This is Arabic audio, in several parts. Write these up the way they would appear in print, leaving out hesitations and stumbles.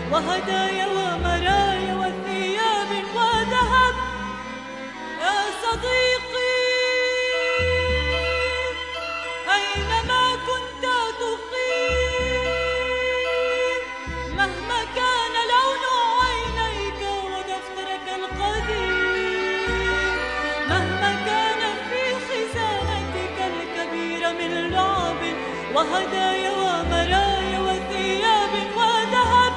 وهدايا ومرايا وثياب وذهب. يا صديقي أينما كنت تقيم، مهما كان لون عينيك ودفترك القديم، مهما كان في خزانتك الكبيرة من لعب وهدايا ومرايا وثياب وذهب.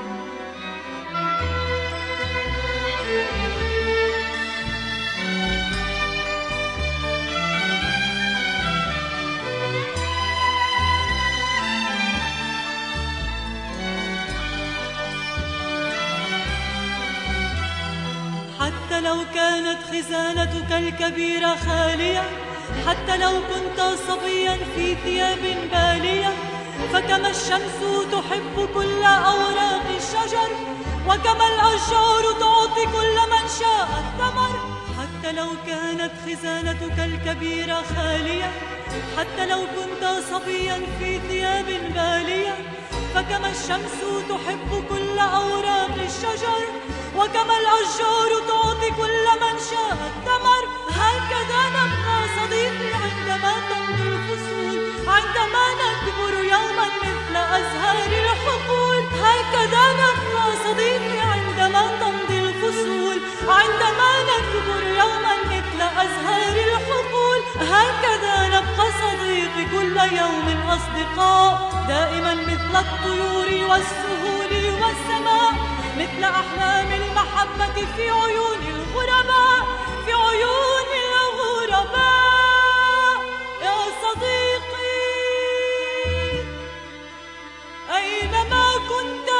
حتى لو كانت خزانتك الكبيرة خالية، حتى لو كنت صبيا في ثياب بالية، فكما الشمس تحب كل أوراق الشجر، وكما الأشجار تعطي كل من شاء الثمر. حتى لو كانت خزانتك الكبيرة خالية، حتى لو كنت صبيا في ثياب بالية، فكما الشمس تحب كل أوراق الشجر، وكما الأشجار تعطي كل من شاء الثمر. هكذا نبقى صديقي عندما تمضي الفصول، عندما نكبر يوما مثل أزهار الحقول. هكذا نبقى صديقي عندما تمضي الفصول، عندما نكبر يوما مثل أزهار الحقول. هكذا نبقى صديقي كل يوم أصدقاء، دائما مثل الطيور والسهول والسماء، مثل أحلام المحبة في عيون الغرباء، في عيون الغرباء. يا صديقي أينما كنت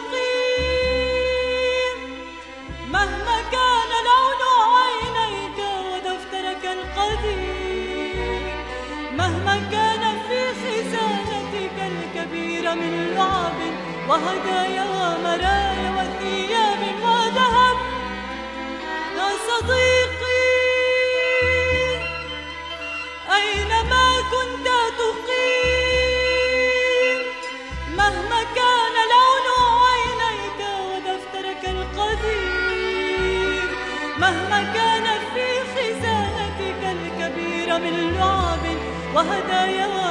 تقيم، مهما كان لون عينيك ودفترك القديم، مهما كان في خزانتك الكبيرة من لعب وهدايا ومرايا وثياب وذهب. يا صديقي أينما كنت تقيم، مهما كان لون عينيك ودفترك القديم، مهما كان في خزانتك الكبيرة من لعب وهدايا